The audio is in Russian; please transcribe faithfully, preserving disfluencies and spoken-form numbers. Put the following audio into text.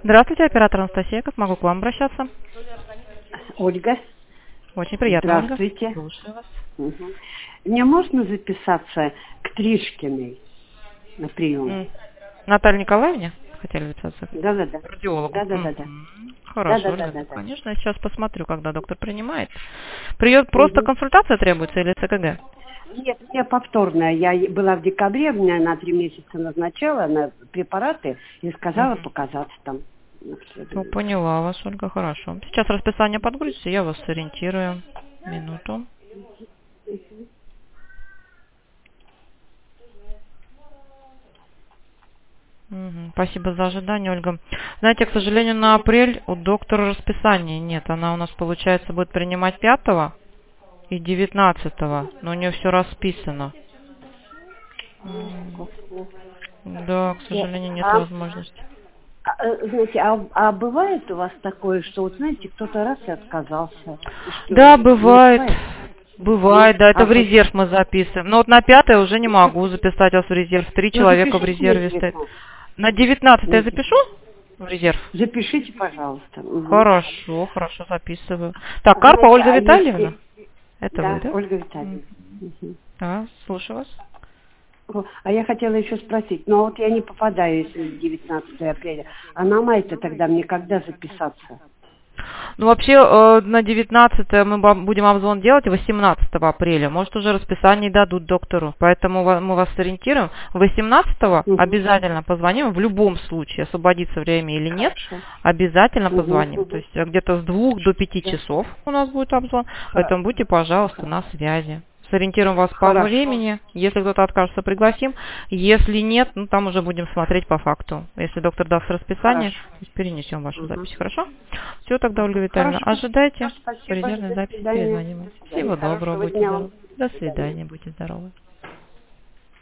Здравствуйте, оператор Анастасия. Как могу к вам обращаться? Ольга. Очень приятно, Ольга. Здравствуйте. Слушаю вас. Угу. Мне можно записаться к Тришкиной на прием? М. Наталье Николаевне хотели записаться? Да-да-да. Кардиологу. Да-да-да-да. Мгм. Хорошо, Ольга, Да-да-да-да-да. конечно. Я сейчас посмотрю, когда доктор принимает. Прием, просто Угу. консультация требуется или ЦКГ? Нет, у меня повторная. Я была в декабре, меня на три месяца назначала на препараты и сказала Угу. показаться там. Ну, поняла вас, Ольга, хорошо. Сейчас расписание подгрузится, я вас сориентирую. Минуту. Мгм. Спасибо за ожидание, Ольга. Знаете, к сожалению, на апрель у доктора расписания нет. Она у нас, получается, будет принимать пятого и девятнадцатого, но у нее все расписано. М. Да, к сожалению, нет А, возможности. а, э, знаете, а, а бывает у вас такое, что вот знаете, кто-то раз и отказался? И что, Да, не бывает. бывает? Бывает, да, это А в вот, резерв мы записываем. Но вот на пятое уже не могу записать вас в резерв. Три ну человека в запишите на резерве стоит. девятнадцать. На девятнадцатое На я девятнадцать. запишу в резерв? Запишите, пожалуйста. Угу. Хорошо, хорошо, записываю. Так, Карпа Знаете, Ольга а Витальевна? если... Это вы, Да, да? Ольга М. Витальевна. Мгм. Да, слушаю вас. О, а я хотела еще спросить, ну а вот я не попадаю, если девятнадцатого апреля, а на май-то тогда мне когда записаться? Ну, вообще, э, на девятнадцатое мы ба- будем обзвон делать восемнадцатого апреля. Может, уже расписание дадут доктору. Поэтому ва- мы вас сориентируем. восемнадцатого Угу. обязательно позвоним. В любом случае, освободится время или нет, Хорошо. обязательно Угу. позвоним. То есть э, где-то с двух до пяти Да. часов у нас будет обзвон. Ха- Поэтому будьте, пожалуйста, на связи. Сориентируем вас по Хорошо. времени. Если кто-то откажется, пригласим. Если нет, ну там уже будем смотреть по факту. Если доктор даст расписание, Хорошо. то есть перенесем вашу Угу. запись. Хорошо? Все тогда, Ольга Витальевна. Хорошо. Ожидайте Все, спасибо. резервной До записи. свидания. Перезвоним. До свидания. Всего доброго. Хорошего Будьте дня вам. здоровы. До До свидания. свидания. Будьте здоровы.